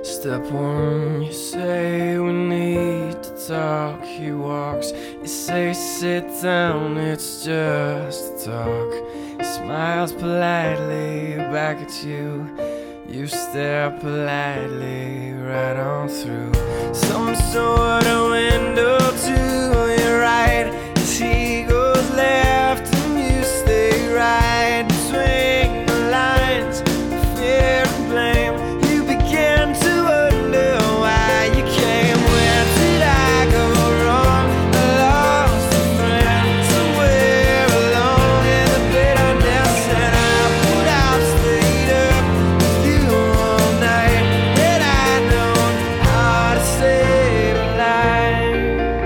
Step one, you say we need to talk. He walks, you say sit down, it's just a talk. He smiles politely back at you. You stare politely right on through some sort of window to your right. As he goes left and you stay right between the lines of fear and blame. You begin to wonder why you came. Where did I go wrong? I lost a friend somewhere along in the bitterness, and I put out, stayed up with you all night. Had I known how to save a life.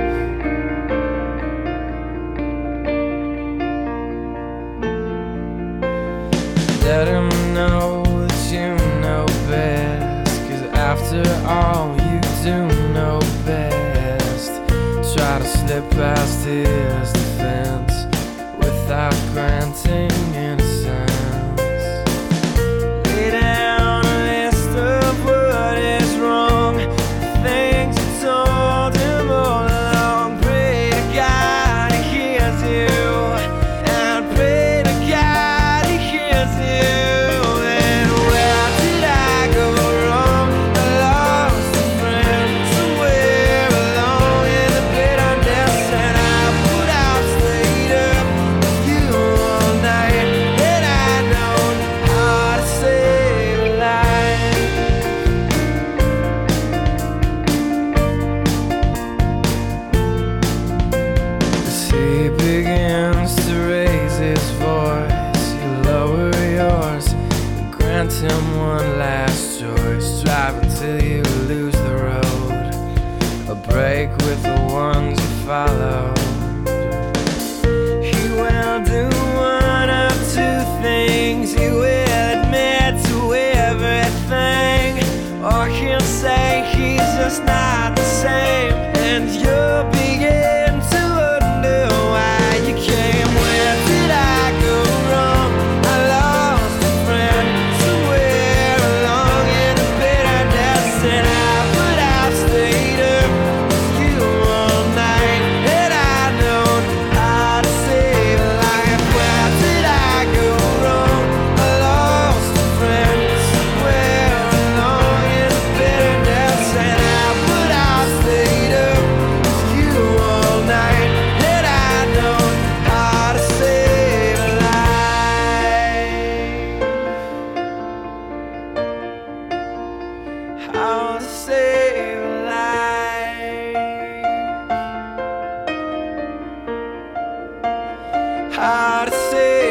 Let him know that you know best, 'cause after all you do know best. Try to slip past his defense without granting innocence. Lay down a list of what is wrong, the things you told him all along. Pray to God he hears you, and pray to God he hears you. And where did I go wrong? I lost a friend somewhere along in the bitterness, and I put out, stayed up with you all night. Had I known how to save a life. As he begins to raise his voice, you lower yours and grant him one last choice. Drive until you lose the road, a break with the ones you follow. He will do one of two things. He will admit to everything, or he'll say he's just not the same, and you'll begin to wonder why you came. Where did I go wrong? I lost a friend somewhere along in the bitterness, and I put out, stayed up with you all night. Had I known how to save a life. Where did I go wrong? I lost a friend somewhere along in the bitterness, and I put out, stayed up with you all night. Had I known how to save a life. How to save a life. How to save